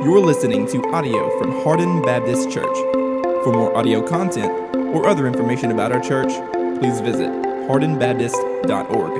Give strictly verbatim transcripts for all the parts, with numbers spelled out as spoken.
You're listening to audio from Hardin Baptist Church. For more audio content or other information about our church, please visit hardin baptist dot org.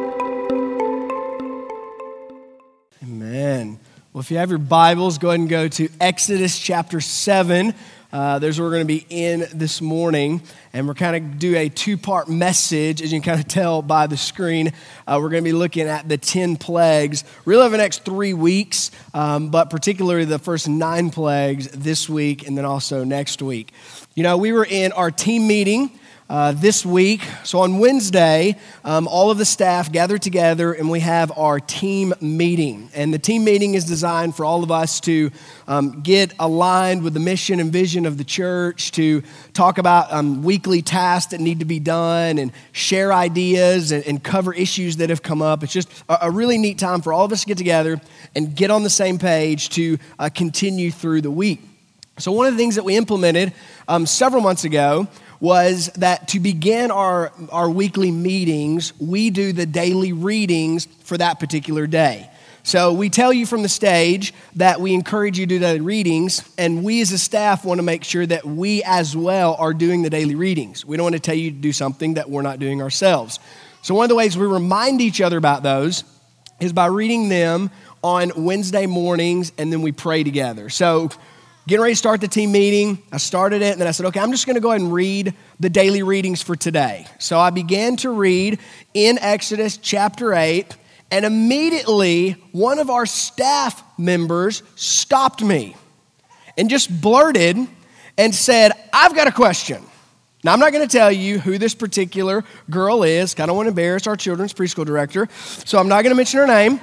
Amen. Well, if you have your Bibles, go ahead and go to Exodus chapter seven. Uh, there's where we're going to be in this morning, and we're kind of do a two-part message, as you can kind of tell by the screen. Uh, we're going to be looking at the ten plagues, really over the next three weeks, um, but particularly the first nine plagues this week and then also next week. You know, we were in our team meeting Uh, this week. So on Wednesday, um, all of the staff gather together and we have our team meeting. And the team meeting is designed for all of us to um, get aligned with the mission and vision of the church, to talk about um, weekly tasks that need to be done and share ideas and, and cover issues that have come up. It's just a, a really neat time for all of us to get together and get on the same page to uh, continue through the week. So one of the things that we implemented um, several months ago was that to begin our, our weekly meetings, we do the daily readings for that particular day. So we tell you from the stage that we encourage you to do daily readings, and we as a staff want to make sure that we as well are doing the daily readings. We don't want to tell you to do something that we're not doing ourselves. So one of the ways we remind each other about those is by reading them on Wednesday mornings, and then we pray together. So getting ready to start the team meeting, I started it, and then I said, okay, I'm just going to go ahead and read the daily readings for today. So I began to read in Exodus chapter eight, and immediately one of our staff members stopped me and just blurted and said, I've got a question. Now, I'm not going to tell you who this particular girl is. I don't want to embarrass our children's preschool director, so I'm not going to mention her name.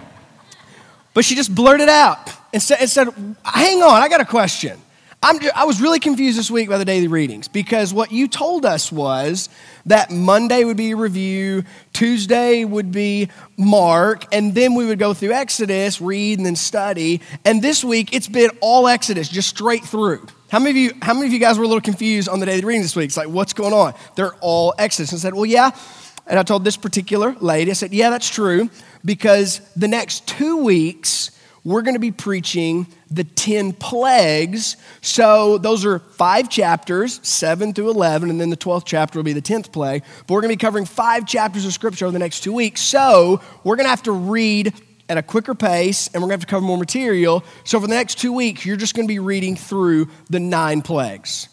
But she just blurted out and said, and said hang on, I got a question. I'm, I was really confused this week by the daily readings because what you told us was that Monday would be a review, Tuesday would be Mark, and then we would go through Exodus, read, and then study. And this week, it's been all Exodus, just straight through. How many of you, how many of you guys were a little confused on the daily readings this week? It's like, what's going on? They're all Exodus. And I said, well, yeah. And I told this particular lady, I said, yeah, that's true, because the next two weeks, we're going to be preaching the ten plagues. So those are five chapters, seven through eleven, and then the twelfth chapter will be the tenth plague. But we're going to be covering five chapters of Scripture over the next two weeks. So we're going to have to read at a quicker pace, and we're going to have to cover more material. So for the next two weeks, you're just going to be reading through the nine plagues.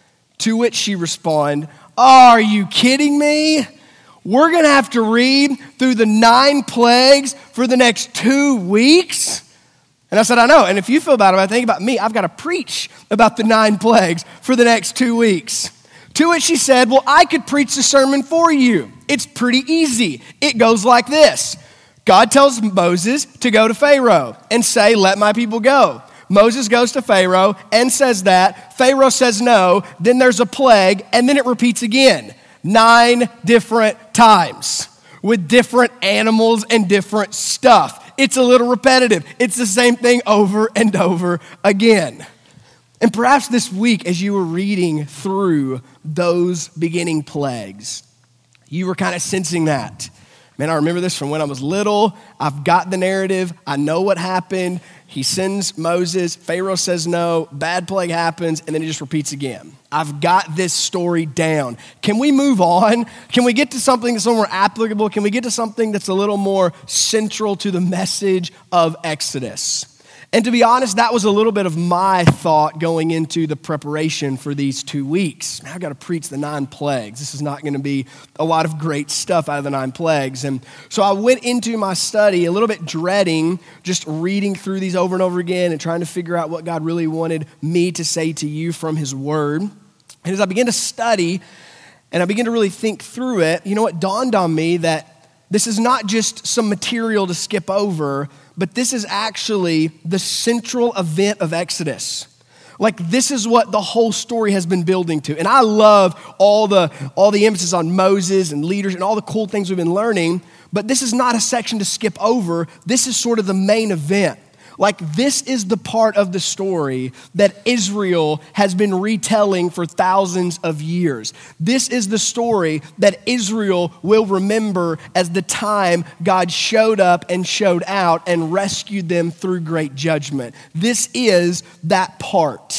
To which she responded, are you kidding me? We're going to have to read through the nine plagues for the next two weeks? And I said, I know. And if you feel bad about it, think about me. I've got to preach about the nine plagues for the next two weeks. To which she said, well, I could preach the sermon for you. It's pretty easy. It goes like this. God tells Moses to go to Pharaoh and say, let my people go. Moses goes to Pharaoh and says that. Pharaoh says no. Then there's a plague, and then it repeats again. Nine different times with different animals and different stuff. It's a little repetitive. It's the same thing over and over again. And perhaps this week, as you were reading through those beginning plagues, you were kind of sensing that. Man, I remember this from when I was little. I've got the narrative. I know what happened. He sends Moses. Pharaoh says no. Bad plague happens, and then it just repeats again. I've got this story down. Can we move on? Can we get to something that's a little more applicable? Can we get to something that's a little more central to the message of Exodus? And to be honest, that was a little bit of my thought going into the preparation for these two weeks. Now I've got to preach the nine plagues. This is not going to be a lot of great stuff out of the nine plagues. And so I went into my study a little bit dreading just reading through these over and over again and trying to figure out what God really wanted me to say to you from his word. And as I began to study and I began to really think through it, you know, it dawned on me that this is not just some material to skip over, but this is actually the central event of Exodus. Like this is what the whole story has been building to. And I love all the all the emphasis on Moses and leaders and all the cool things we've been learning, but this is not a section to skip over. This is sort of the main event. Like, this is the part of the story that Israel has been retelling for thousands of years. This is the story that Israel will remember as the time God showed up and showed out and rescued them through great judgment. This is that part.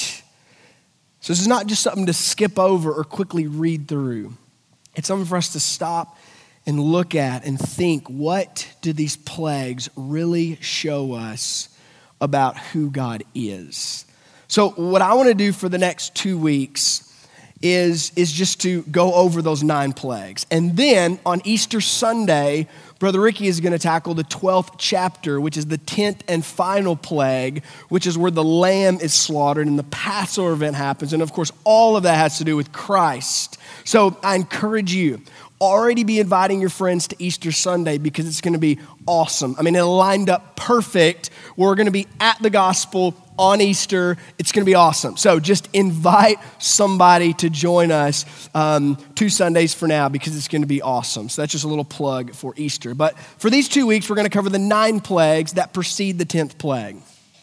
So this is not just something to skip over or quickly read through. It's something for us to stop and look at and think, what do these plagues really show us about who God is? So what I want to do for the next two weeks is, is just to go over those nine plagues. And then on Easter Sunday, Brother Ricky is going to tackle the twelfth chapter, which is the tenth and final plague, which is where the lamb is slaughtered and the Passover event happens. And of course, all of that has to do with Christ. So I encourage you, already be inviting your friends to Easter Sunday because it's going to be awesome. I mean, it lined up perfect. We're going to be at the gospel on Easter. It's going to be awesome. So just invite somebody to join us um, two Sundays for now because it's going to be awesome. So that's just a little plug for Easter. But for these two weeks, we're going to cover the nine plagues that precede the tenth plague.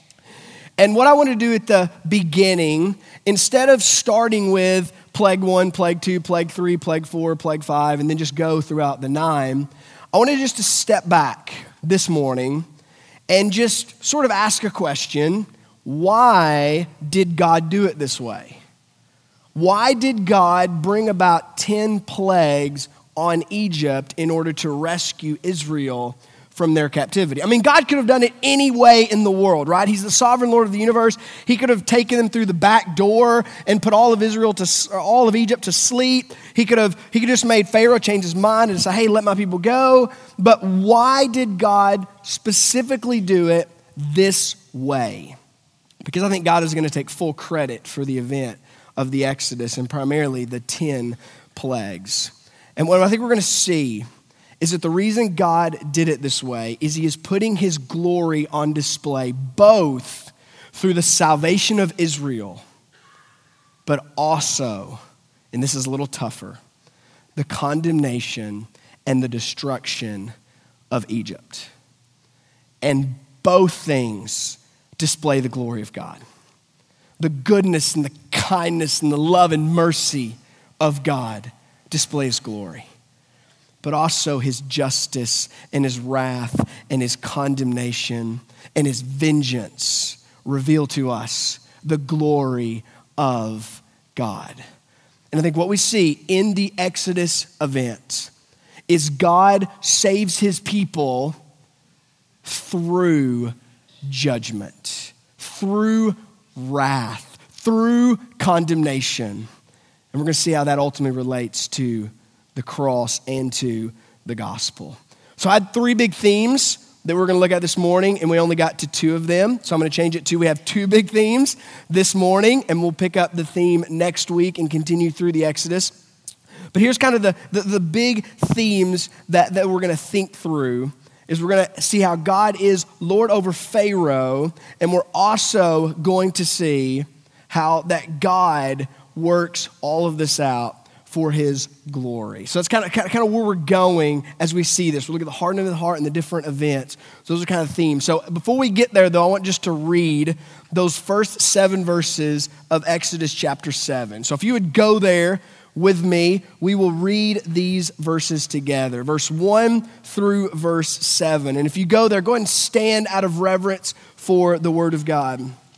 And what I want to do at the beginning, instead of starting with plague one, plague two, plague three, plague four, plague five, and then just go throughout the nine, I wanted just to step back this morning and just sort of ask a question. Why did God do it this way? Why did God bring about ten plagues on Egypt in order to rescue Israel from their captivity? I mean, God could have done it any way in the world, right? He's the sovereign Lord of the universe. He could have taken them through the back door and put all of Israel to, or all of Egypt to sleep. He could have, he could just made Pharaoh change his mind and say, hey, let my people go. But why did God specifically do it this way? Because I think God is going to take full credit for the event of the Exodus and primarily the ten plagues. And what I think we're going to see is that the reason God did it this way is he is putting his glory on display both through the salvation of Israel, but also, and this is a little tougher, the condemnation and the destruction of Egypt. And both things display the glory of God. The goodness and the kindness and the love and mercy of God displays glory. But also his justice and his wrath and his condemnation and his vengeance reveal to us the glory of God. And I think what we see in the Exodus event is God saves his people through judgment, through wrath, through condemnation. And we're going to see how that ultimately relates to the cross and to the gospel. So I had three big themes that we're going to look at this morning, and we only got to two of them. So I'm going to change it to we have two big themes this morning, and we'll pick up the theme next week and continue through the Exodus. But here's kind of the, the, the big themes that, that we're going to think through is we're going to see how God is Lord over Pharaoh, and we're also going to see how that God works all of this out for his glory. So that's kind of, kind of where we're going as we see this. We look at the hardening of the heart and the different events. So those are kind of themes. So before we get there, though, I want just to read those first seven verses of Exodus chapter seven. So if you would go there with me, we will read these verses together. Verse one through verse seven. And if you go there, go ahead and stand out of reverence for the word of God.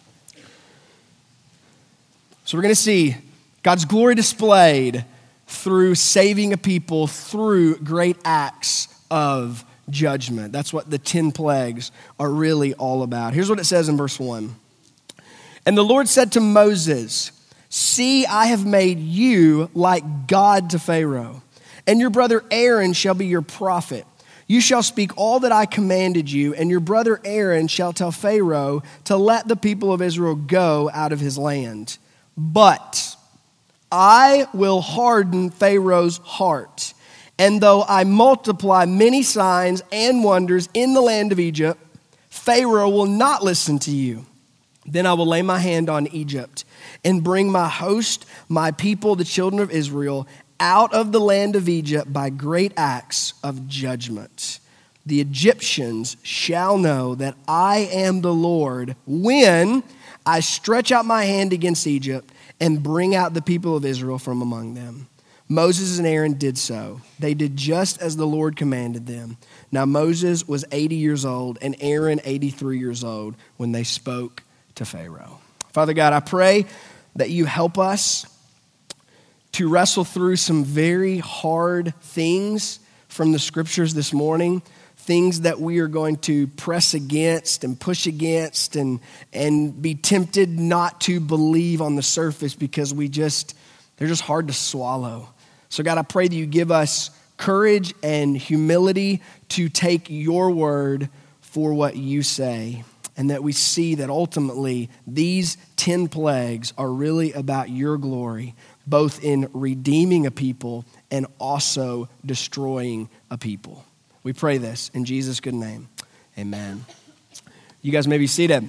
So we're going to see God's glory displayed through saving a people through great acts of judgment. That's what the ten plagues are really all about. Here's what it says in verse one. And the Lord said to Moses, "See, I have made you like God to Pharaoh, and your brother Aaron shall be your prophet. You shall speak all that I commanded you, and your brother Aaron shall tell Pharaoh to let the people of Israel go out of his land. But I will harden Pharaoh's heart, and though I multiply many signs and wonders in the land of Egypt, Pharaoh will not listen to you. Then I will lay my hand on Egypt and bring my host, my people, the children of Israel, out of the land of Egypt by great acts of judgment. the Egyptians shall know that I am the Lord when I stretch out my hand against Egypt and bring out the people of Israel from among them." Moses and Aaron did so. They did just as the Lord commanded them. Now Moses was eighty years old and Aaron eighty-three years old when they spoke to Pharaoh. Father God, I pray that you help us to wrestle through some very hard things from the scriptures this morning, things that we are going to press against and push against and, and be tempted not to believe on the surface because we just, they're just hard to swallow. So God, I pray that you give us courage and humility to take your word for what you say, and that we see that ultimately these ten plagues are really about your glory, both in redeeming a people and also destroying a people. We pray this in Jesus' good name. Amen. You guys may be seated.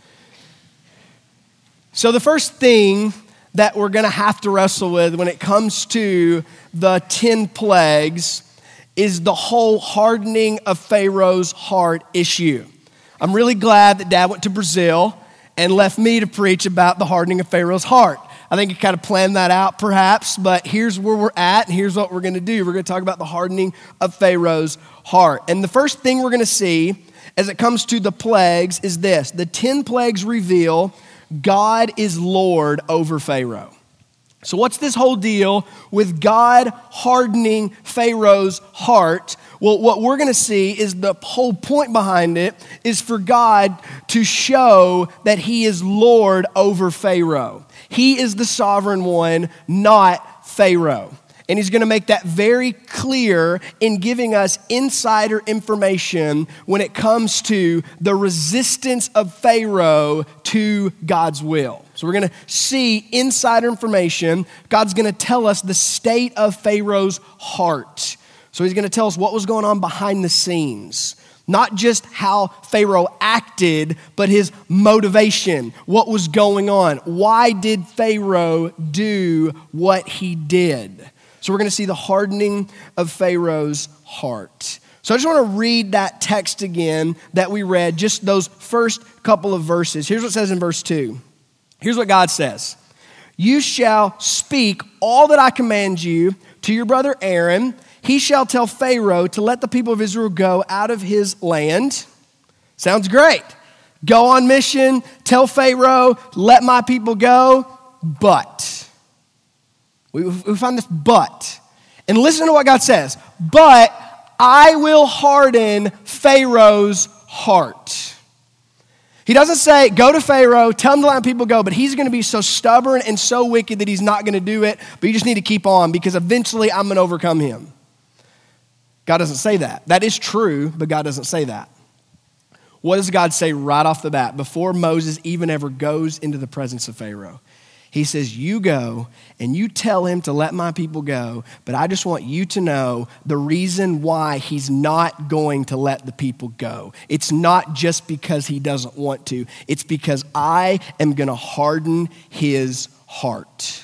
So the first thing that we're going to have to wrestle with when it comes to the ten plagues is the whole hardening of Pharaoh's heart issue. I'm really glad that Dad went to Brazil and left me to preach about the hardening of Pharaoh's heart. I think he kind of planned that out perhaps, but here's where we're at and here's what we're going to do. We're going to talk about the hardening of Pharaoh's heart. And the first thing we're going to see as it comes to the plagues is this. The ten plagues reveal God is Lord over Pharaoh. So what's this whole deal with God hardening Pharaoh's heart? Well, what we're going to see is the whole point behind it is for God to show that he is Lord over Pharaoh. He is the sovereign one, not Pharaoh. And he's going to make that very clear in giving us insider information when it comes to the resistance of Pharaoh to God's will. So we're going to see insider information. God's going to tell us the state of Pharaoh's heart. So he's going to tell us what was going on behind the scenes. Not just how Pharaoh acted, but his motivation. What was going on? Why did Pharaoh do what he did? So we're going to see the hardening of Pharaoh's heart. So I just want to read that text again that we read, just those first couple of verses. Here's what it says in verse two. Here's what God says. "You shall speak all that I command you to your brother Aaron. He shall tell Pharaoh to let the people of Israel go out of his land." Sounds great. Go on mission, tell Pharaoh, let my people go, but... We, we find this but. And listen to what God says. "But I will harden Pharaoh's heart." He doesn't say, go to Pharaoh, tell him to let people go, but he's going to be so stubborn and so wicked that he's not going to do it, but you just need to keep on because eventually I'm going to overcome him. God doesn't say that. That is true, but God doesn't say that. What does God say right off the bat before Moses even ever goes into the presence of Pharaoh? He says, you go and you tell him to let my people go, but I just want you to know the reason why he's not going to let the people go. It's not just because he doesn't want to. It's because I am going to harden his heart.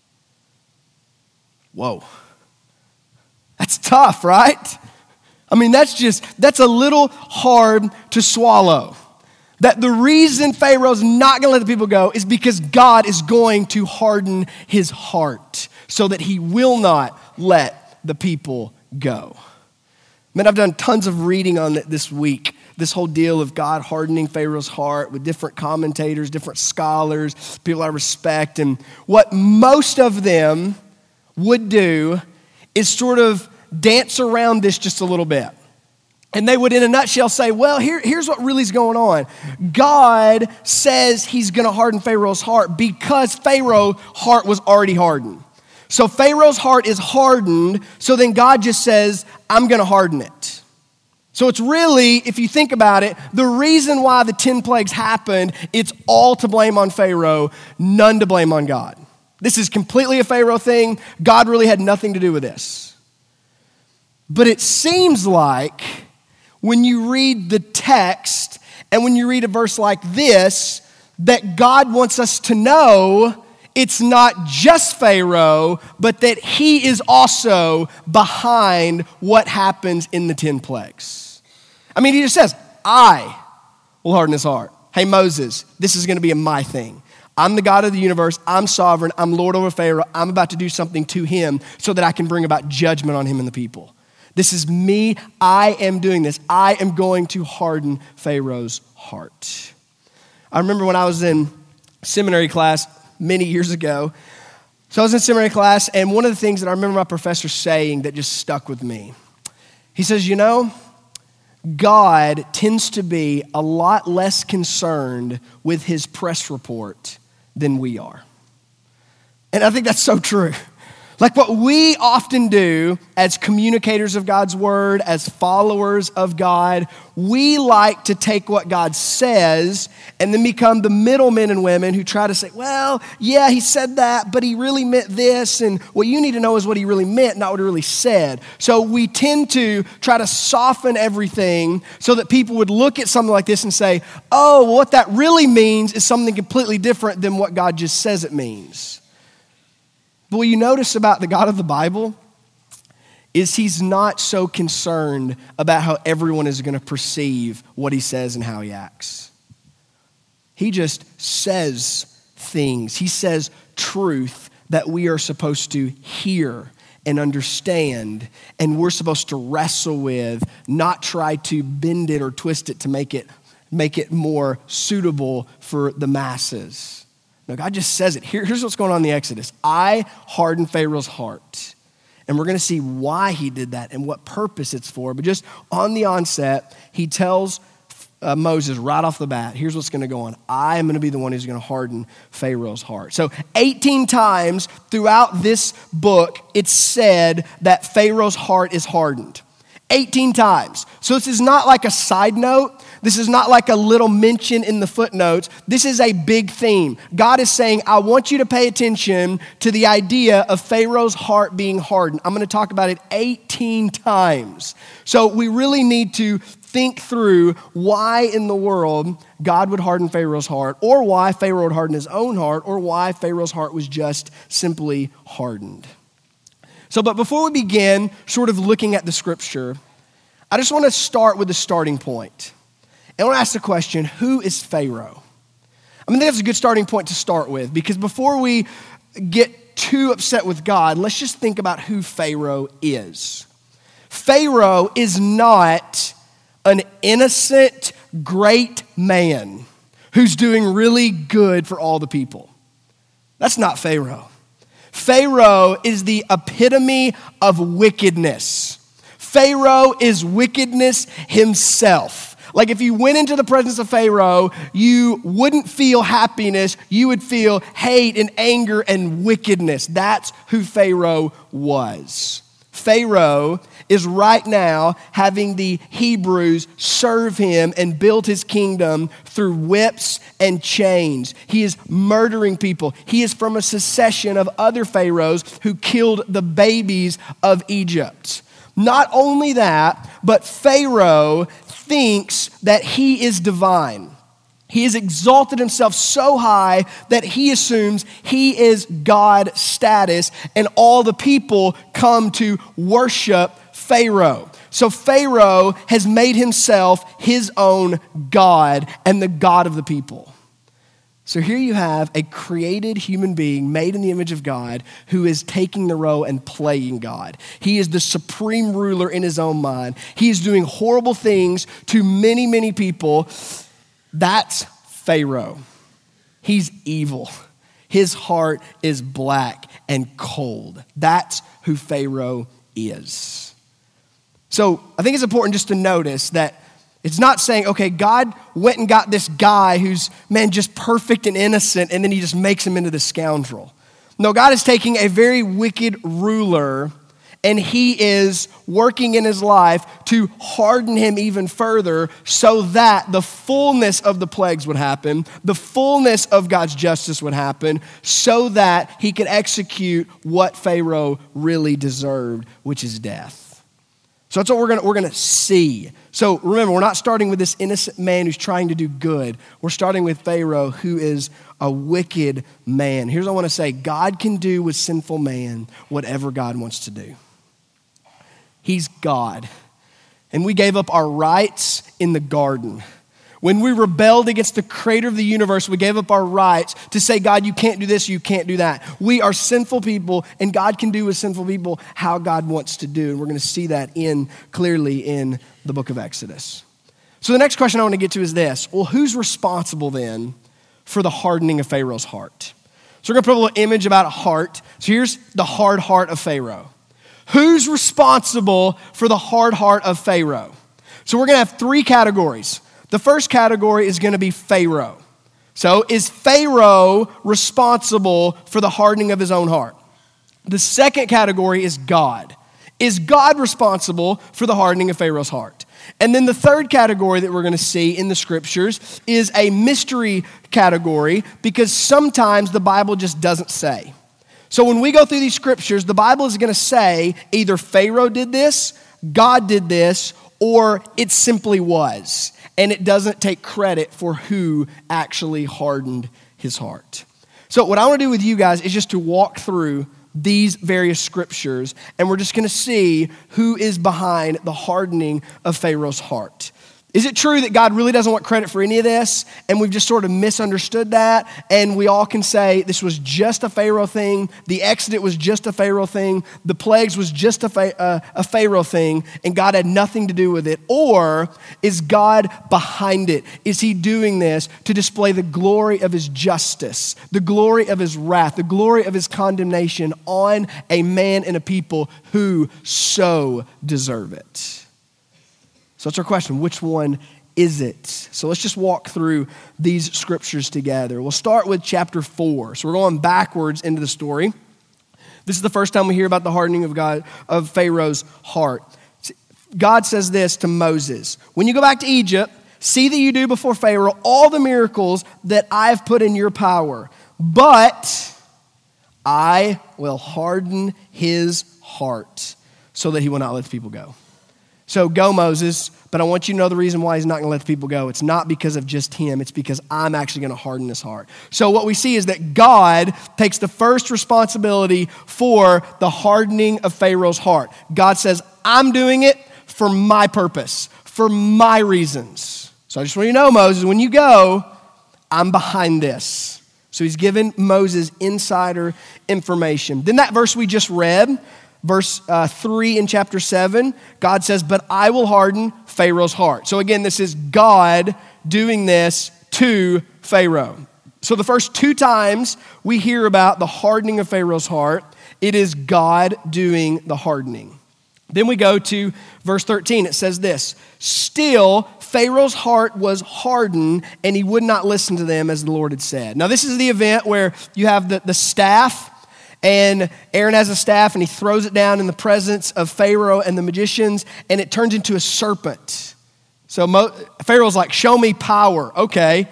Whoa. That's tough, right? I mean, that's just, that's a little hard to swallow. That the reason Pharaoh's not going to let the people go is because God is going to harden his heart so that he will not let the people go. Man, I've done tons of reading on it this week. This whole deal of God hardening Pharaoh's heart with different commentators, different scholars, people I respect. And what most of them would do is sort of dance around this just a little bit. And they would, in a nutshell, say, well, here, here's what really is going on. God says he's going to harden Pharaoh's heart because Pharaoh's heart was already hardened. So Pharaoh's heart is hardened, so then God just says, I'm going to harden it. So it's really, if you think about it, the reason why the ten plagues happened, it's all to blame on Pharaoh, none to blame on God. This is completely a Pharaoh thing. God really had nothing to do with this. But it seems like when you read the text and when you read a verse like this, that God wants us to know it's not just Pharaoh, but that he is also behind what happens in the ten plagues. I mean, he just says, I will harden his heart. Hey, Moses, this is going to be a my thing. I'm the God of the universe. I'm sovereign. I'm Lord over Pharaoh. I'm about to do something to him so that I can bring about judgment on him and the people. This is me. I am doing this. I am going to harden Pharaoh's heart. I remember when I was in seminary class many years ago. So I was in seminary class, and one of the things that I remember my professor saying that just stuck with me, he says, you know, God tends to be a lot less concerned with his press report than we are. And I think that's so true. Like what we often do as communicators of God's word, as followers of God, we like to take what God says and then become the middlemen and women who try to say, well, yeah, he said that, but he really meant this. And what you need to know is what he really meant, not what he really said. So we tend to try to soften everything so that people would look at something like this and say, oh, well, what that really means is something completely different than what God just says it means. But what you notice about the God of the Bible is he's not so concerned about how everyone is going to perceive what he says and how he acts. He just says things. He says truth that we are supposed to hear and understand, and we're supposed to wrestle with, not try to bend it or twist it to make it, make it more suitable for the masses. No, God just says it. Here, here's what's going on in the Exodus. I hardened Pharaoh's heart. And we're going to see why he did that and what purpose it's for. But just on the onset, he tells uh, Moses right off the bat, here's what's going to go on. I am going to be the one who's going to harden Pharaoh's heart. So eighteen times throughout this book, it's said that Pharaoh's heart is hardened. eighteen times. So this is not like a side note. This is not like a little mention in the footnotes. This is a big theme. God is saying, I want you to pay attention to the idea of Pharaoh's heart being hardened. I'm going to talk about it eighteen times. So we really need to think through why in the world God would harden Pharaoh's heart, or why Pharaoh would harden his own heart, or why Pharaoh's heart was just simply hardened. So, but before we begin sort of looking at the scripture, I just want to start with the starting point. And I want to ask the question, who is Pharaoh? I mean, that's a good starting point to start with, because before we get too upset with God, let's just think about who Pharaoh is. Pharaoh is not an innocent, great man who's doing really good for all the people. That's not Pharaoh. Pharaoh is the epitome of wickedness. Pharaoh is wickedness himself. Like if you went into the presence of Pharaoh, you wouldn't feel happiness, you would feel hate and anger and wickedness. That's who Pharaoh was. Pharaoh is right now having the Hebrews serve him and build his kingdom through whips and chains. He is murdering people. He is from a succession of other pharaohs who killed the babies of Egypt. Not only that, but Pharaoh thinks that he is divine. He has exalted himself so high that he assumes he is God status, and all the people come to worship Pharaoh. So Pharaoh has made himself his own God and the God of the people. So here you have a created human being made in the image of God who is taking the role and playing God. He is the supreme ruler in his own mind. He is doing horrible things to many, many people. That's Pharaoh. He's evil. His heart is black and cold. That's who Pharaoh is. So I think it's important just to notice that it's not saying, okay, God went and got this guy who's, man, just perfect and innocent, and then he just makes him into the scoundrel. No, God is taking a very wicked ruler, and he is working in his life to harden him even further so that the fullness of the plagues would happen, the fullness of God's justice would happen, so that he could execute what Pharaoh really deserved, which is death. So that's what we're gonna, we're gonna see. So remember, we're not starting with this innocent man who's trying to do good. We're starting with Pharaoh, who is a wicked man. Here's what I wanna say. God can do with sinful man whatever God wants to do. He's God. and we gave up our rights in the garden. When we rebelled against the creator of the universe, we gave up our rights to say, God, you can't do this, you can't do that. We are sinful people, and God can do with sinful people how God wants to do. And we're going to see that in clearly in the book of Exodus. So the next question I want to get to is this. Well, who's responsible then for the hardening of Pharaoh's heart? So we're going to put a little image about a heart. So here's the hard heart of Pharaoh. Who's responsible for the hard heart of Pharaoh? So we're going to have three categories. The first category is going to be Pharaoh. So is Pharaoh responsible for the hardening of his own heart? The second category is God. Is God responsible for the hardening of Pharaoh's heart? And then the third category that we're going to see in the scriptures is a mystery category, because sometimes the Bible just doesn't say. So when we go through these scriptures, the Bible is going to say either Pharaoh did this, God did this, or it simply was. And it doesn't take credit for who actually hardened his heart. So what I want to do with you guys is just to walk through these various scriptures, and we're just going to see who is behind the hardening of Pharaoh's heart. Is it true that God really doesn't want credit for any of this, and we've just sort of misunderstood that, and we all can say this was just a Pharaoh thing, the Exodus was just a Pharaoh thing, the plagues was just a, fa- uh, a Pharaoh thing, and God had nothing to do with it? Or is God behind it? Is he doing this to display the glory of his justice, the glory of his wrath, the glory of his condemnation on a man and a people who so deserve it? So that's our question. Which one is it? So let's just walk through these scriptures together. We'll start with chapter four. So we're going backwards into the story. This is the first time we hear about the hardening of God, of Pharaoh's heart. God says this to Moses: when you go back to Egypt, see that you do before Pharaoh all the miracles that I've put in your power, but I will harden his heart so that he will not let the people go. So go, Moses, but I want you to know the reason why he's not going to let the people go. It's not because of just him. It's because I'm actually going to harden his heart. So what we see is that God takes the first responsibility for the hardening of Pharaoh's heart. God says, I'm doing it for my purpose, for my reasons. So I just want you to know, Moses, when you go, I'm behind this. So he's given Moses insider information. Then that verse we just read, Verse uh, three in chapter seven, God says, but I will harden Pharaoh's heart. So again, this is God doing this to Pharaoh. So the first two times we hear about the hardening of Pharaoh's heart, it is God doing the hardening. Then we go to verse thirteen. It says this: still, Pharaoh's heart was hardened, and he would not listen to them as the Lord had said. Now this is the event where you have the, the staff, and Aaron has a staff, and he throws it down in the presence of Pharaoh and the magicians, and it turns into a serpent. So Mo- Pharaoh's like, show me power. Okay,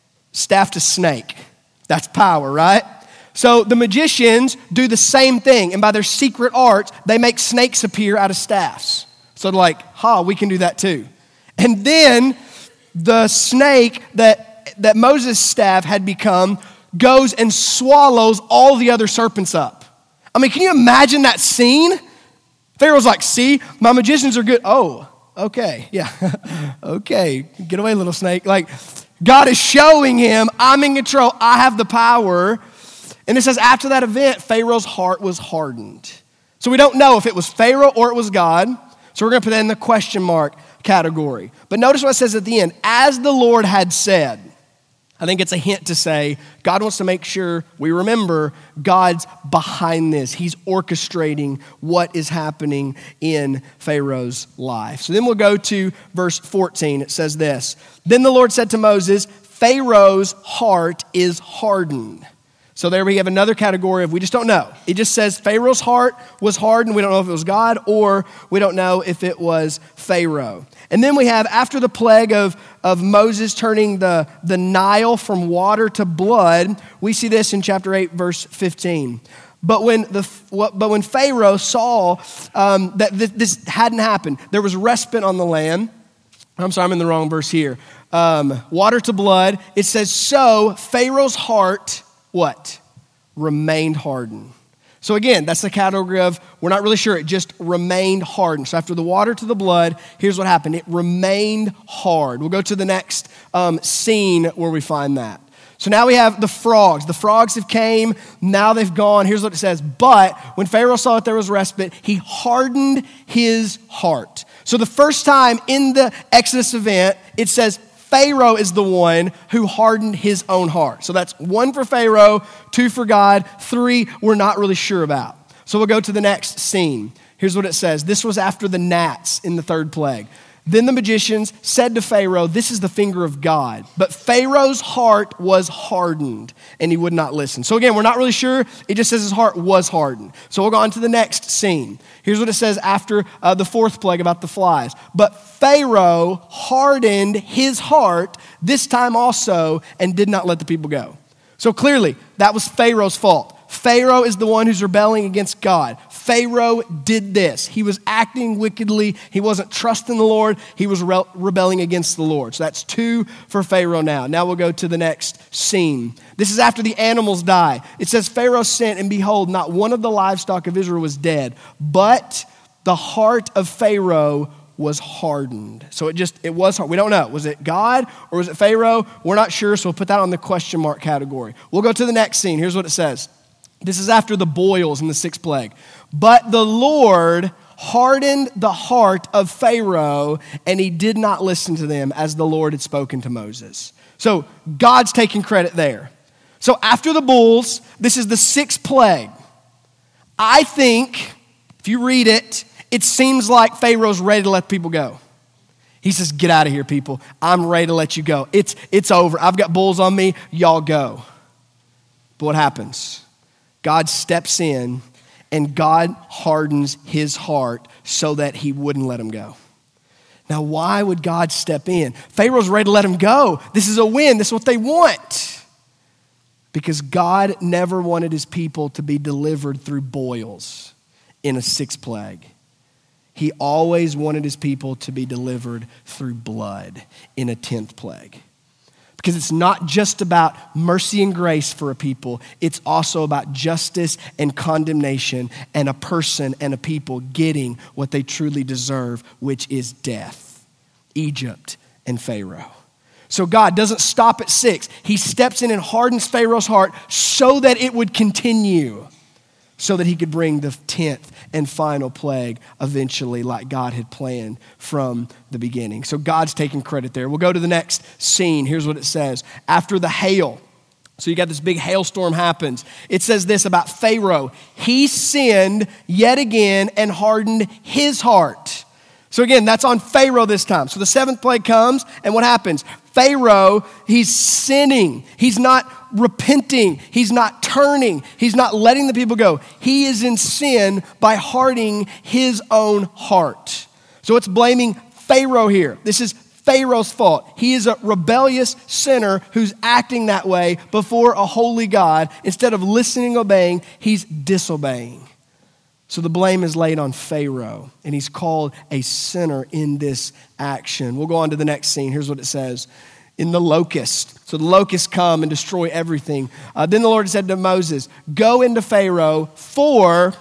staff to snake. That's power, right? So the magicians do the same thing, and by their secret arts, they make snakes appear out of staffs. So they're like, ha, we can do that too. And then the snake that, that Moses' staff had become goes and swallows all the other serpents up. I mean, can you imagine that scene? Pharaoh's like, see, my magicians are good. Oh, okay, yeah, okay, get away, little snake. Like, God is showing him, I'm in control, I have the power. And it says after that event, Pharaoh's heart was hardened. So we don't know if it was Pharaoh or it was God. So we're going to put that in the question mark category. But notice what it says at the end, as the Lord had said. I think it's a hint to say God wants to make sure we remember God's behind this. He's orchestrating what is happening in Pharaoh's life. So then we'll go to verse fourteen. It says this: then the Lord said to Moses, Pharaoh's heart is hardened. So there we have another category of we just don't know. It just says Pharaoh's heart was hardened. We don't know if it was God, or we don't know if it was Pharaoh. And then we have, after the plague of, of Moses turning the, the Nile from water to blood, we see this in chapter eight, verse fifteen. But when the but when Pharaoh saw um, that this, this hadn't happened, there was respite on the land. I'm sorry, I'm in the wrong verse here. Um, water to blood. It says, so Pharaoh's heart, what? Remained hardened. So again, that's the category of, we're not really sure, it just remained hardened. So after the water to the blood, here's what happened. It remained hard. We'll go to the next um, scene where we find that. So now we have the frogs. The frogs have came, now they've gone. Here's what it says. But when Pharaoh saw that there was respite, he hardened his heart. So the first time in the Exodus event, it says Pharaoh is the one who hardened his own heart. So that's one for Pharaoh, two for God, three we're not really sure about. So we'll go to the next scene. Here's what it says. This was after the gnats in the third plague. Then the magicians said to Pharaoh, this is the finger of God. But Pharaoh's heart was hardened, and he would not listen. So again, we're not really sure. It just says his heart was hardened. So we'll go on to the next scene. Here's what it says after uh, the fourth plague about the flies. But Pharaoh hardened his heart this time also and did not let the people go. So clearly, that was Pharaoh's fault. Pharaoh is the one who's rebelling against God. Pharaoh did this. He was acting wickedly. He wasn't trusting the Lord. He was re- rebelling against the Lord. So that's two for Pharaoh now. Now we'll go to the next scene. This is after the animals die. It says, Pharaoh sent, and behold, not one of the livestock of Israel was dead, but the heart of Pharaoh was hardened. So it just, it was hard. We don't know. Was it God or was it Pharaoh? We're not sure, so we'll put that on the question mark category. We'll go to the next scene. Here's what it says. This is after the boils in the sixth plague. But the Lord hardened the heart of Pharaoh, and he did not listen to them as the Lord had spoken to Moses. So God's taking credit there. So after the bulls, this is the sixth plague. I think, if you read it, it seems like Pharaoh's ready to let people go. He says, get out of here, people. I'm ready to let you go. It's, it's over. I've got bulls on me. Y'all go. But what happens? God steps in and God hardens his heart so that he wouldn't let him go. Now, why would God step in? Pharaoh's ready to let him go. This is a win. This is what they want. Because God never wanted his people to be delivered through boils in a sixth plague. He always wanted his people to be delivered through blood in a tenth plague. Because it's not just about mercy and grace for a people. It's also about justice and condemnation and a person and a people getting what they truly deserve, which is death. Egypt and Pharaoh. So God doesn't stop at six. He steps in and hardens Pharaoh's heart so that it would continue, so that he could bring the tenth and final plague eventually, like God had planned from the beginning. So God's taking credit there. We'll go to the next scene. Here's what it says. After the hail, so you got this big hailstorm happens. It says this about Pharaoh. He sinned yet again and hardened his heart. So again, that's on Pharaoh this time. So the seventh plague comes, and what happens? Pharaoh, he's sinning. He's not repenting. He's not turning. He's not letting the people go. He is in sin by hardening his own heart. So it's blaming Pharaoh here. This is Pharaoh's fault. He is a rebellious sinner who's acting that way before a holy God. Instead of listening, obeying, he's disobeying. So the blame is laid on Pharaoh, and he's called a sinner in this action. We'll go on to the next scene. Here's what it says. In the locust. So the locusts come and destroy everything. Uh, then the Lord said to Moses, go into Pharaoh, for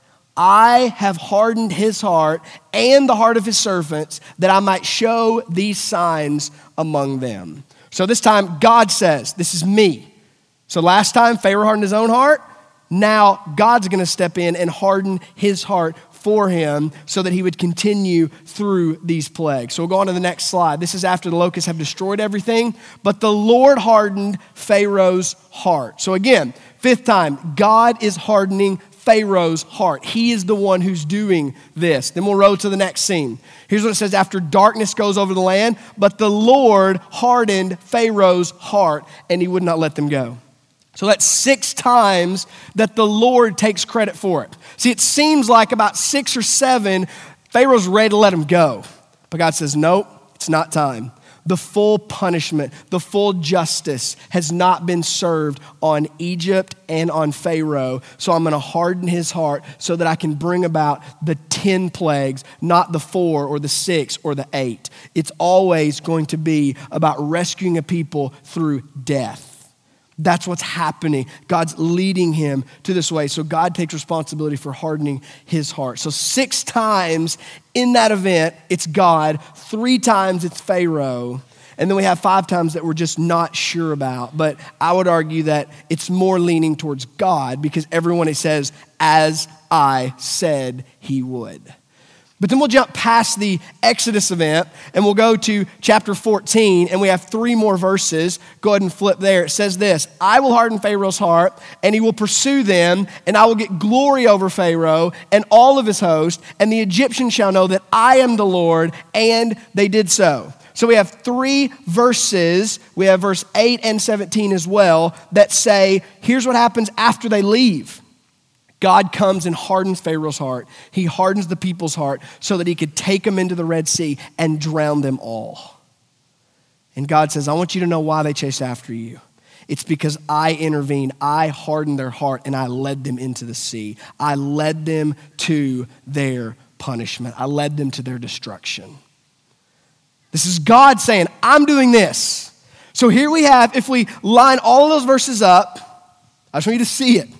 I have hardened his heart and the heart of his servants, that I might show these signs among them. So this time God says, this is me. So last time Pharaoh hardened his own heart. Now God's going to step in and harden his heart for him so that he would continue through these plagues. So we'll go on to the next slide. This is after the locusts have destroyed everything, but the Lord hardened Pharaoh's heart. So again, fifth time, God is hardening Pharaoh's heart. He is the one who's doing this. Then we'll roll to the next scene. Here's what it says. After darkness goes over the land, but the Lord hardened Pharaoh's heart, and he would not let them go. So that's six times that the Lord takes credit for it. See, it seems like about six or seven, Pharaoh's ready to let him go. But God says, nope, it's not time. The full punishment, the full justice has not been served on Egypt and on Pharaoh. So I'm going to harden his heart so that I can bring about the ten plagues, not the four or the six or the eight. It's always going to be about rescuing a people through death. That's what's happening. God's leading him to this way. So God takes responsibility for hardening his heart. So six times in that event, it's God. Three times it's Pharaoh. And then we have five times that we're just not sure about. But I would argue that it's more leaning towards God because everyone it says, as I said he would. But then we'll jump past the Exodus event and we'll go to chapter fourteen and we have three more verses. Go ahead and flip there. It says this, I will harden Pharaoh's heart and he will pursue them and I will get glory over Pharaoh and all of his host and the Egyptians shall know that I am the Lord, and they did so. So we have three verses, we have verse eight and seventeen as well, that say, here's what happens after they leave. God comes and hardens Pharaoh's heart. He hardens the people's heart so that he could take them into the Red Sea and drown them all. And God says, I want you to know why they chased after you. It's because I intervened. I hardened their heart and I led them into the sea. I led them to their punishment. I led them to their destruction. This is God saying, I'm doing this. So here we have, if we line all of those verses up, I just want you to see it.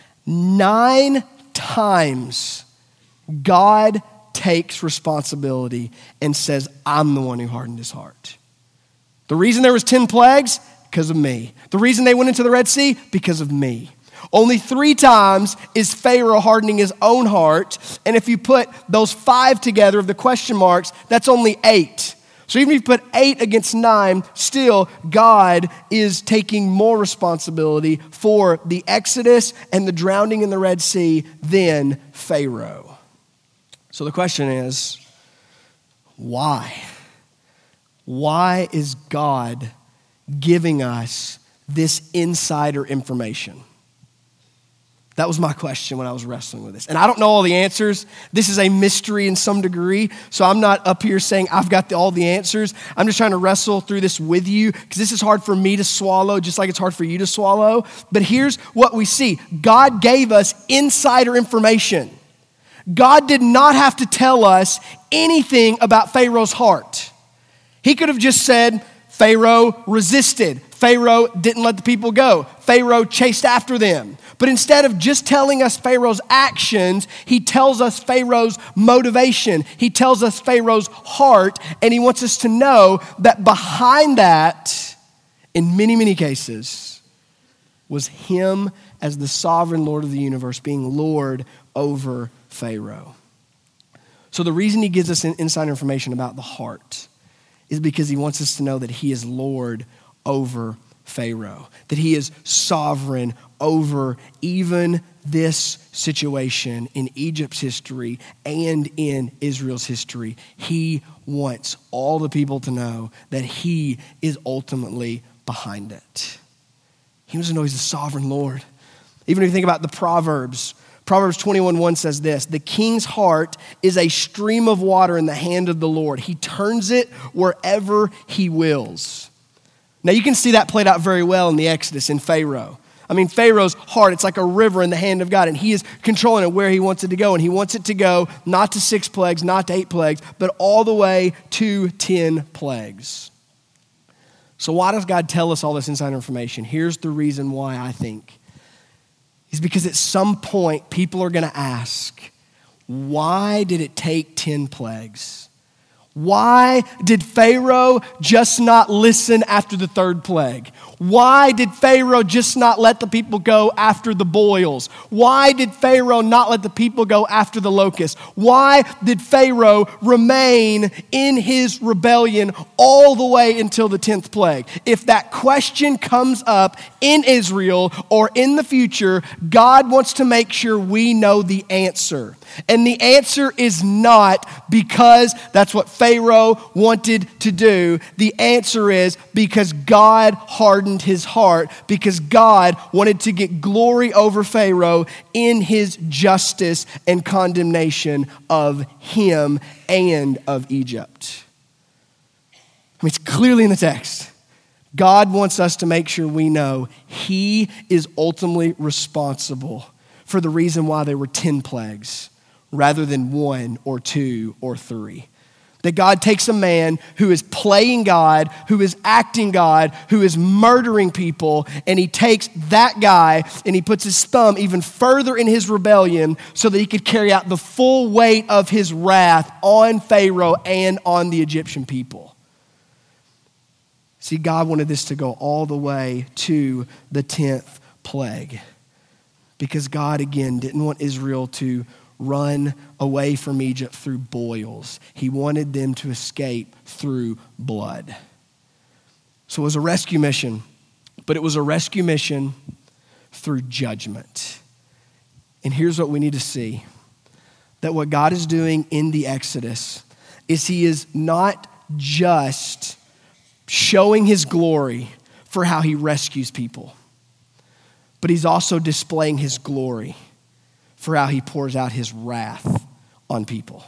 Nine times God takes responsibility and says, I'm the one who hardened his heart. The reason there was ten plagues, because of me. The reason they went into the Red Sea, because of me. Only three times is Pharaoh hardening his own heart. And if you put those five together of the question marks, that's only eight. So even if you put eight against nine, still God is taking more responsibility for the Exodus and the drowning in the Red Sea than Pharaoh. So the question is, why? Why is God giving us this insider information? That was my question when I was wrestling with this. And I don't know all the answers. This is a mystery in some degree. So I'm not up here saying I've got the, all the answers. I'm just trying to wrestle through this with you because this is hard for me to swallow, just like it's hard for you to swallow. But here's what we see. God gave us insider information. God did not have to tell us anything about Pharaoh's heart. He could have just said, Pharaoh resisted. Pharaoh didn't let the people go. Pharaoh chased after them. But instead of just telling us Pharaoh's actions, he tells us Pharaoh's motivation. He tells us Pharaoh's heart, and he wants us to know that behind that, in many, many cases, was him as the sovereign Lord of the universe, being Lord over Pharaoh. So the reason he gives us inside information about the heart is because he wants us to know that he is Lord over Pharaoh, that he is sovereign over even this situation in Egypt's history and in Israel's history. He wants all the people to know that he is ultimately behind it. He wants to know he's the sovereign Lord. Even if you think about the Proverbs, Proverbs twenty-one one says this, the king's heart is a stream of water in the hand of the Lord. He turns it wherever he wills. Now you can see that played out very well in the Exodus in Pharaoh. I mean, Pharaoh's heart, it's like a river in the hand of God, and he is controlling it where he wants it to go. And he wants it to go not to six plagues, not to eight plagues, but all the way to ten plagues. So why does God tell us all this inside information? Here's the reason why I think. Is because at some point, people are going to ask, why did it take ten plagues? Why did Pharaoh just not listen after the third plague? Why did Pharaoh just not let the people go after the boils? Why did Pharaoh not let the people go after the locusts? Why did Pharaoh remain in his rebellion all the way until the tenth plague? If that question comes up in Israel or in the future, God wants to make sure we know the answer. And the answer is not because that's what Pharaoh wanted to do. The answer is because God hardened his heart, because God wanted to get glory over Pharaoh in his justice and condemnation of him and of Egypt. I mean, it's clearly in the text. God wants us to make sure we know he is ultimately responsible for the reason why there were ten plagues rather than one or two or three. That God takes a man who is playing God, who is acting God, who is murdering people, and he takes that guy and he puts his thumb even further in his rebellion so that he could carry out the full weight of his wrath on Pharaoh and on the Egyptian people. See, God wanted this to go all the way to the tenth plague because God, again, didn't want Israel to run away from Egypt through boils. He wanted them to escape through blood. So it was a rescue mission, but it was a rescue mission through judgment. And here's what we need to see, that what God is doing in the Exodus is he is not just showing his glory for how he rescues people, but he's also displaying his glory for how he pours out his wrath on people.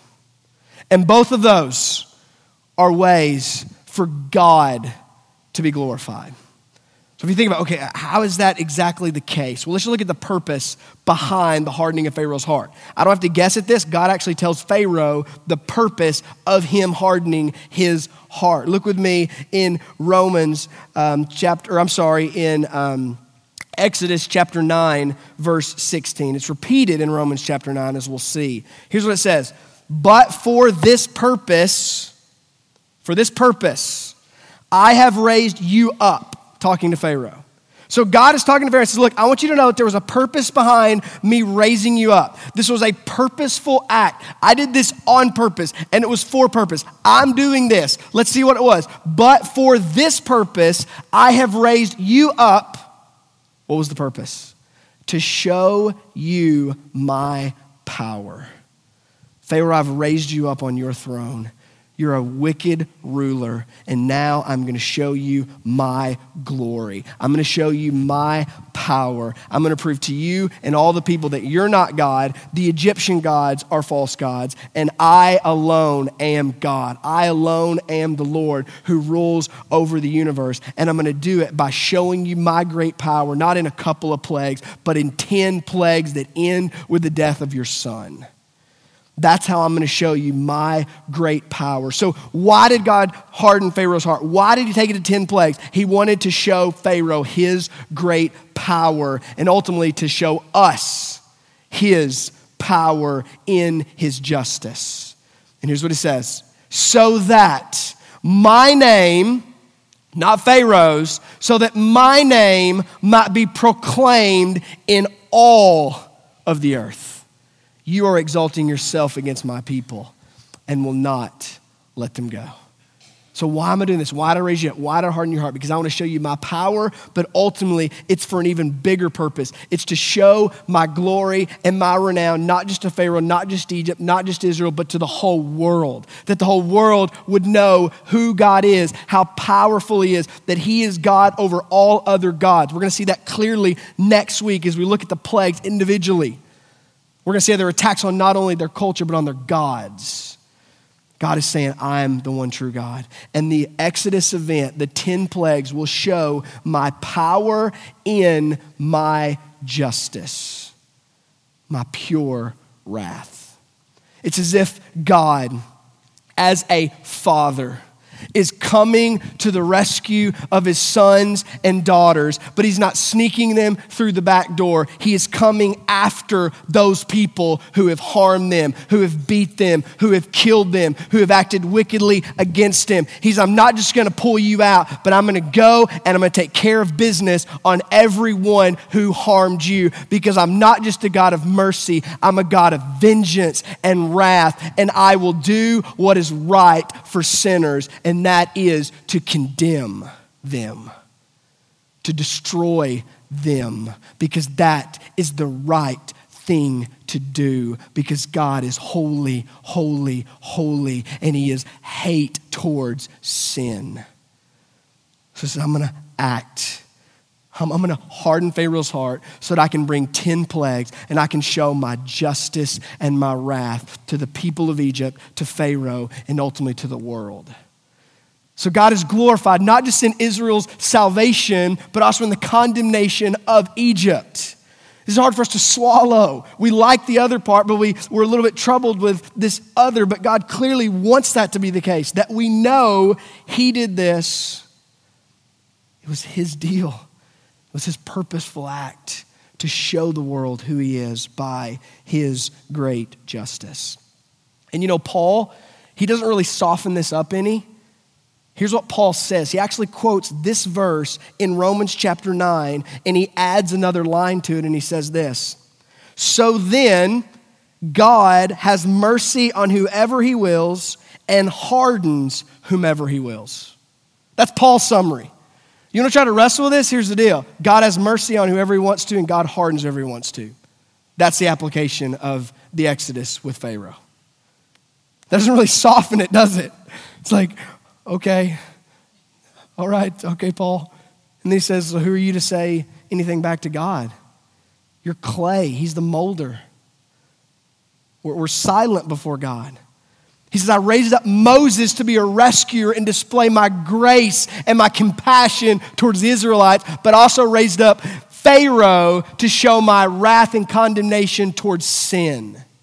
And both of those are ways for God to be glorified. So if you think about, okay, how is that exactly the case? Well, let's look at the purpose behind the hardening of Pharaoh's heart. I don't have to guess at this. God actually tells Pharaoh the purpose of him hardening his heart. Look with me in Romans um, chapter, or I'm sorry, in um, Exodus chapter nine, verse sixteen. It's repeated in Romans chapter nine, as we'll see. Here's what it says. But for this purpose, for this purpose, I have raised you up, talking to Pharaoh. So God is talking to Pharaoh and says, look, I want you to know that there was a purpose behind me raising you up. This was a purposeful act. I did this on purpose, and it was for purpose. I'm doing this. Let's see what it was. But for this purpose, I have raised you up. What was the purpose? To show you my power. Pharaoh, I've raised you up on your throne. You're a wicked ruler, and now I'm going to show you my glory. I'm going to show you my power. I'm going to prove to you and all the people that you're not God. The Egyptian gods are false gods, and I alone am God. I alone am the Lord who rules over the universe, and I'm going to do it by showing you my great power, not in a couple of plagues, but in ten plagues that end with the death of your son. That's how I'm going to show you my great power. So why did God harden Pharaoh's heart? Why did he take it to ten plagues? He wanted to show Pharaoh his great power and ultimately to show us his power in his justice. And here's what it says. So that my name, not Pharaoh's, so that my name might be proclaimed in all of the earth. You are exalting yourself against my people and will not let them go. So why am I doing this? Why did I raise you up? Why did I harden your heart? Because I want to show you my power, but ultimately it's for an even bigger purpose. It's to show my glory and my renown, not just to Pharaoh, not just Egypt, not just Israel, but to the whole world. That the whole world would know who God is, how powerful he is, that he is God over all other gods. We're going to see that clearly next week as we look at the plagues individually. We're going to see their attacks on not only their culture, but on their gods. God is saying, I'm the one true God. And the Exodus event, the ten plagues, will show my power in my justice, my pure wrath. It's as if God, as a father, is coming to the rescue of his sons and daughters, but he's not sneaking them through the back door. He is coming after those people who have harmed them, who have beat them, who have killed them, who have acted wickedly against him. He's, I'm not just going to pull you out, but I'm going to go and I'm going to take care of business on everyone who harmed you, because I'm not just a God of mercy, I'm a God of vengeance and wrath, and I will do what is right for sinners. And And that is to condemn them, to destroy them, because that is the right thing to do, because God is holy, holy, holy, and he is hate towards sin. So he says, I'm going to act. I'm, I'm going to harden Pharaoh's heart so that I can bring ten plagues and I can show my justice and my wrath to the people of Egypt, to Pharaoh, and ultimately to the world. So God is glorified not just in Israel's salvation, but also in the condemnation of Egypt. This is hard for us to swallow. We like the other part, but we, we're a little bit troubled with this other. But God clearly wants that to be the case, that we know he did this. It was his deal. It was his purposeful act to show the world who he is by his great justice. And you know, Paul, he doesn't really soften this up any. Here's what Paul says. He actually quotes this verse in Romans chapter nine, and he adds another line to it, and he says this: so then God has mercy on whoever he wills and hardens whomever he wills. That's Paul's summary. You want to try to wrestle with this? Here's the deal. God has mercy on whoever he wants to, and God hardens whoever he wants to. That's the application of the Exodus with Pharaoh. That doesn't really soften it, does it? It's like, okay, all right, okay, Paul. And he says, so who are you to say anything back to God? You're clay. He's the molder. We're, we're silent before God. He says, I raised up Moses to be a rescuer and display my grace and my compassion towards the Israelites, but also raised up Pharaoh to show my wrath and condemnation towards sin. And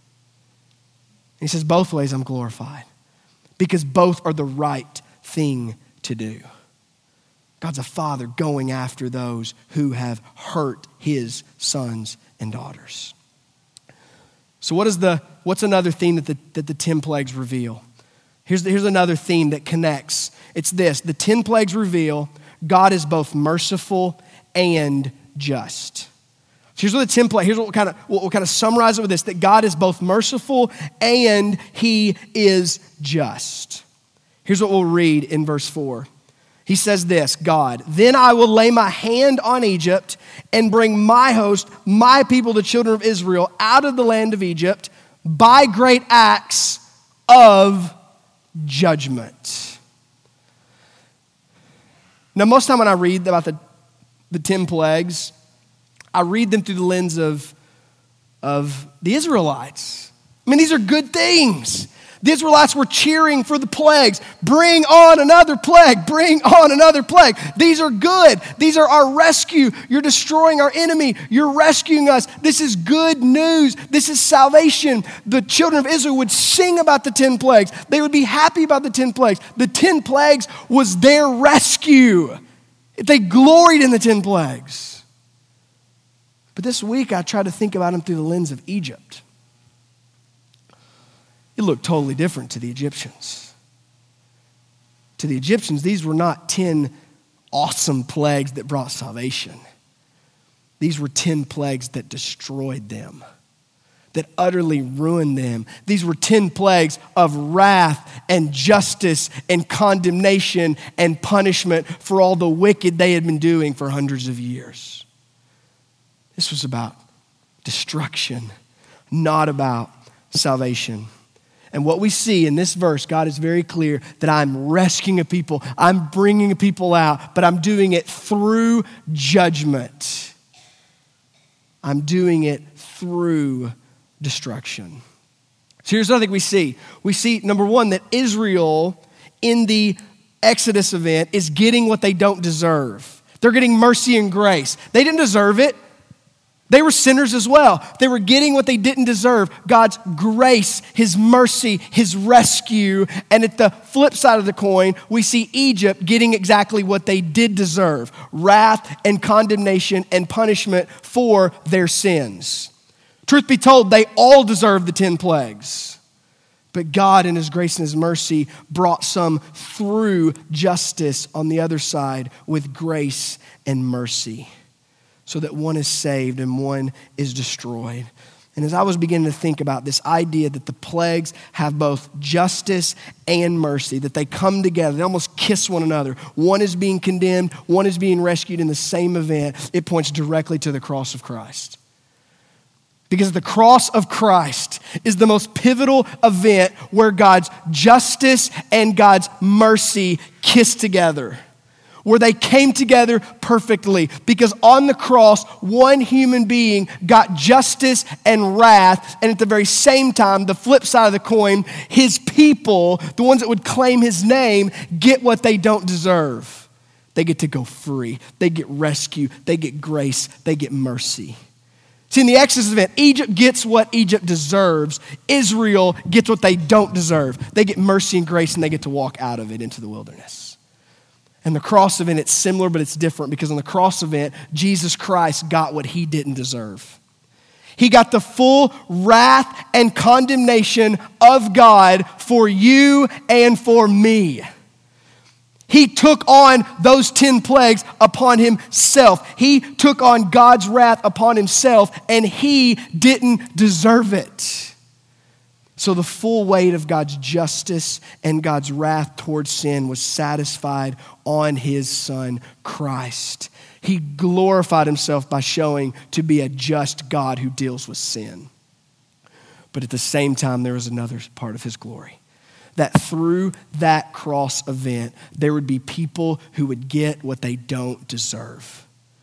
he says, both ways I'm glorified, because both are the right thing to do. God's a father going after those who have hurt his sons and daughters. So what is the what's another theme that the, that the ten plagues reveal? Here's, the, here's another theme that connects. It's this: the ten plagues reveal God is both merciful and just. So here's what the ten plagues, here's what we'll kind of we'll, we'll kind of summarize it with this: that God is both merciful and he is just. Here's what we'll read in verse four. He says this, God, then I will lay my hand on Egypt and bring my host, my people, the children of Israel, out of the land of Egypt by great acts of judgment. Now, most of the time when I read about the, the ten plagues, I read them through the lens of, of the Israelites. I mean, these are good things. The Israelites were cheering for the plagues. Bring on another plague. Bring on another plague. These are good. These are our rescue. You're destroying our enemy. You're rescuing us. This is good news. This is salvation. The children of Israel would sing about the ten plagues. They would be happy about the ten plagues. The ten plagues was their rescue. They gloried in the ten plagues. But this week I tried to think about them through the lens of Egypt. It looked totally different to the Egyptians. To the Egyptians, these were not ten awesome plagues that brought salvation. These were ten plagues that destroyed them, that utterly ruined them. These were ten plagues of wrath and justice and condemnation and punishment for all the wicked they had been doing for hundreds of years. This was about destruction, not about salvation. And what we see in this verse, God is very clear that I'm rescuing a people. I'm bringing a people out, but I'm doing it through judgment. I'm doing it through destruction. So here's what I think we see. We see, number one, that Israel in the Exodus event is getting what they don't deserve. They're getting mercy and grace. They didn't deserve it. They were sinners as well. They were getting what they didn't deserve: God's grace, his mercy, his rescue. And at the flip side of the coin, we see Egypt getting exactly what they did deserve: wrath and condemnation and punishment for their sins. Truth be told, they all deserve the ten plagues. But God in his grace and his mercy brought some through justice on the other side with grace and mercy, so that one is saved and one is destroyed. And as I was beginning to think about this idea that the plagues have both justice and mercy, that they come together, they almost kiss one another. One is being condemned, one is being rescued in the same event. It points directly to the cross of Christ. Because the cross of Christ is the most pivotal event where God's justice and God's mercy kiss together, where they came together perfectly. Because on the cross, one human being got justice and wrath, and at the very same time, the flip side of the coin, his people, the ones that would claim his name, get what they don't deserve. They get to go free. They get rescue. They get grace. They get mercy. See, in the Exodus event, Egypt gets what Egypt deserves. Israel gets what they don't deserve. They get mercy and grace, and they get to walk out of it into the wilderness. And the cross event, it's similar, but it's different, because on the cross event, Jesus Christ got what he didn't deserve. He got the full wrath and condemnation of God for you and for me. He took on those ten plagues upon himself. He took on God's wrath upon himself, and he didn't deserve it. So the full weight of God's justice and God's wrath towards sin was satisfied on his son, Christ. He glorified himself by showing to be a just God who deals with sin. But at the same time, there was another part of his glory. That through that cross event, there would be people who would get what they don't deserve.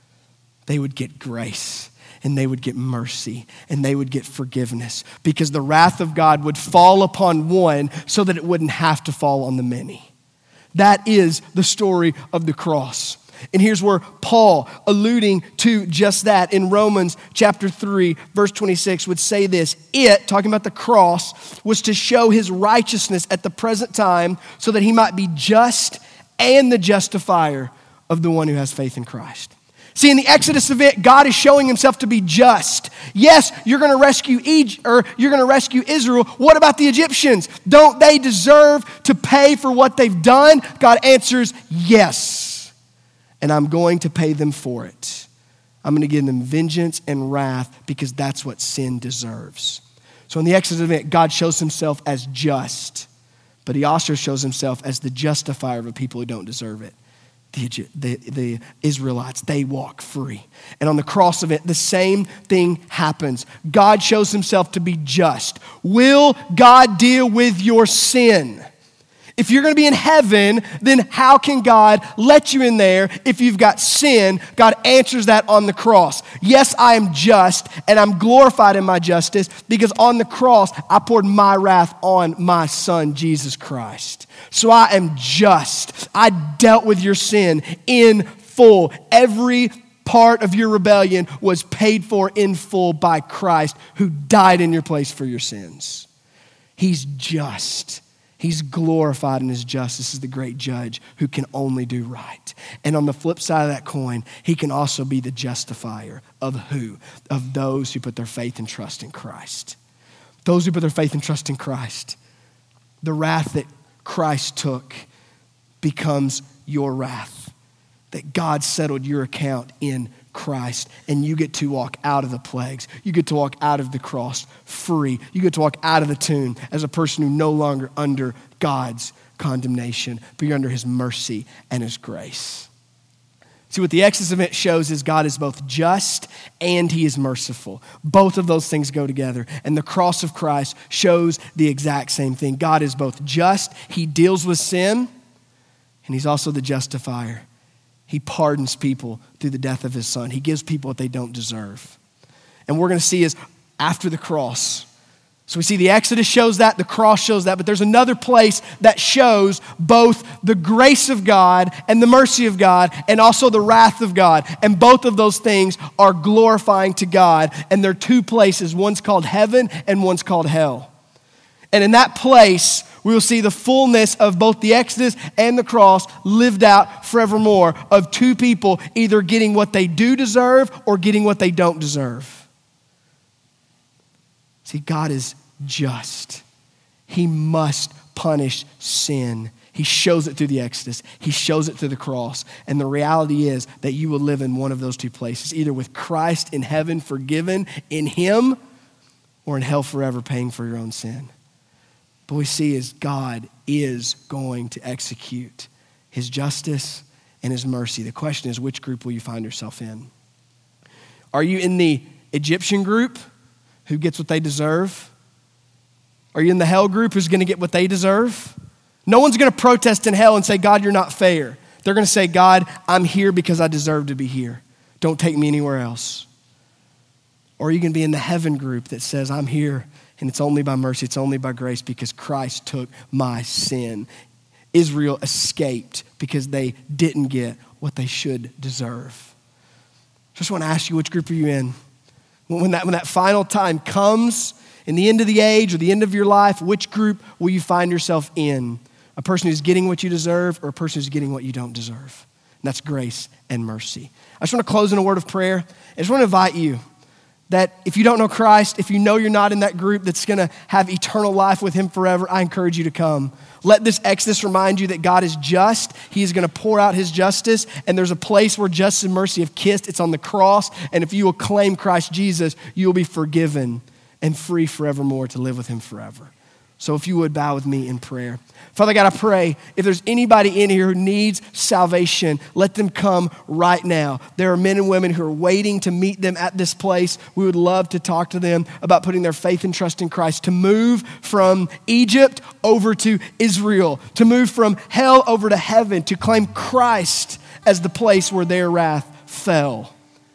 They would get grace, and they would get mercy, and they would get forgiveness, because the wrath of God would fall upon one so that it wouldn't have to fall on the many. That is the story of the cross. And here's where Paul, alluding to just that in Romans chapter three, verse twenty-six, would say this: it, talking about the cross, was to show his righteousness at the present time so that he might be just and the justifier of the one who has faith in Christ. See, in the Exodus event, God is showing himself to be just. Yes, you're going to rescue Egypt, or you're going to rescue Israel. What about the Egyptians? Don't they deserve to pay for what they've done? God answers, yes. And I'm going to pay them for it. I'm going to give them vengeance and wrath, because that's what sin deserves. So in the Exodus event, God shows himself as just, but he also shows himself as the justifier of a people who don't deserve it. The, the, the Israelites, they walk free. And on the cross event, the same thing happens. God shows himself to be just. Will God deal with your sin? If you're going to be in heaven, then how can God let you in there if you've got sin? God answers that on the cross. Yes, I am just, and I'm glorified in my justice, because on the cross, I poured my wrath on my son, Jesus Christ. So I am just. I dealt with your sin in full. Every part of your rebellion was paid for in full by Christ, who died in your place for your sins. He's just. He's glorified in his justice as the great judge who can only do right. And on the flip side of that coin, he can also be the justifier of who? Of those who put their faith and trust in Christ. Those who put their faith and trust in Christ. The wrath that Christ took becomes your wrath. That God settled your account in Christ, and you get to walk out of the plagues. You get to walk out of the cross free. You get to walk out of the tomb as a person who no longer under God's condemnation, but you're under his mercy and his grace. See, what the Exodus event shows is God is both just and he is merciful. Both of those things go together. And the cross of Christ shows the exact same thing. God is both just, he deals with sin, and he's also the justifier. He pardons people through the death of his son. He gives people what they don't deserve. And what we're going to see is after the cross. So we see the Exodus shows that, the cross shows that, but there's another place that shows both the grace of God and the mercy of God, and also the wrath of God. And both of those things are glorifying to God. And they're two places. One's called heaven and one's called hell. And in that place, we will see the fullness of both the Exodus and the cross lived out forevermore, of two people either getting what they do deserve or getting what they don't deserve. See, God is just. He must punish sin. He shows it through the Exodus. He shows it through the cross. And the reality is that you will live in one of those two places, either with Christ in heaven, forgiven in him, or in hell forever, paying for your own sin. But we see is God is going to execute his justice and his mercy. The question is, which group will you find yourself in? Are you in the Egyptian group who gets what they deserve? Are you in the hell group who's going to get what they deserve? No one's going to protest in hell and say, God, you're not fair. They're going to say, God, I'm here because I deserve to be here. Don't take me anywhere else. Or are you going to be in the heaven group that says, I'm here and it's only by mercy, it's only by grace because Christ took my sin. Israel escaped because they didn't get what they should deserve. Just want to ask you, which group are you in? When that, when that final time comes, in the end of the age or the end of your life, which group will you find yourself in? A person who's getting what you deserve or a person who's getting what you don't deserve? And that's grace and mercy. I just want to close in a word of prayer. I just want to invite you that if you don't know Christ, if you know you're not in that group that's going to have eternal life with him forever, I encourage you to come. Let this Exodus remind you that God is just. He is going to pour out his justice, and there's a place where justice and mercy have kissed. It's on the cross, and if you will claim Christ Jesus, you will be forgiven and free forevermore to live with him forever. So if you would bow with me in prayer. Father God, I pray if there's anybody in here who needs salvation, let them come right now. There are men and women who are waiting to meet them at this place. We would love to talk to them about putting their faith and trust in Christ, to move from Egypt over to Israel, to move from hell over to heaven, to claim Christ as the place where their wrath fell.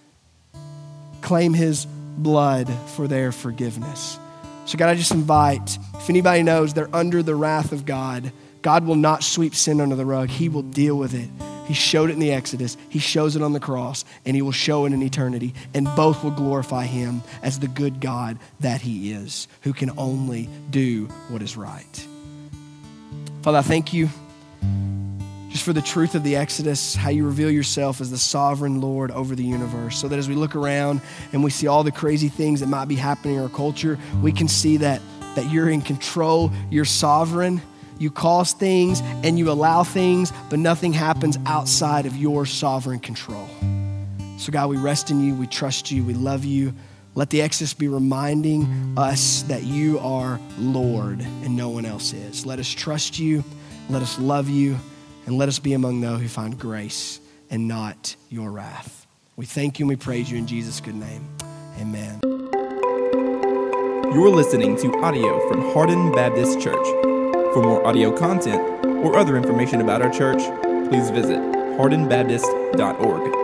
Claim his blood for their forgiveness. So God, I just invite, if anybody knows they're under the wrath of God, God will not sweep sin under the rug. He will deal with it. He showed it in the Exodus. He shows it on the cross, and he will show it in eternity. And both will glorify him as the good God that he is, who can only do what is right. Father, I thank you just for the truth of the Exodus, how you reveal yourself as the sovereign Lord over the universe, so that as we look around and we see all the crazy things that might be happening in our culture, we can see that, that you're in control, you're sovereign, you cause things and you allow things, but nothing happens outside of your sovereign control. So God, we rest in you, we trust you, we love you. Let the Exodus be reminding us that you are Lord and no one else is. Let us trust you, let us love you, and let us be among those who find grace and not your wrath. We thank you and we praise you in Jesus' good name. Amen. You're listening to audio from Hardin Baptist Church. For more audio content or other information about our church, please visit hardin baptist dot org.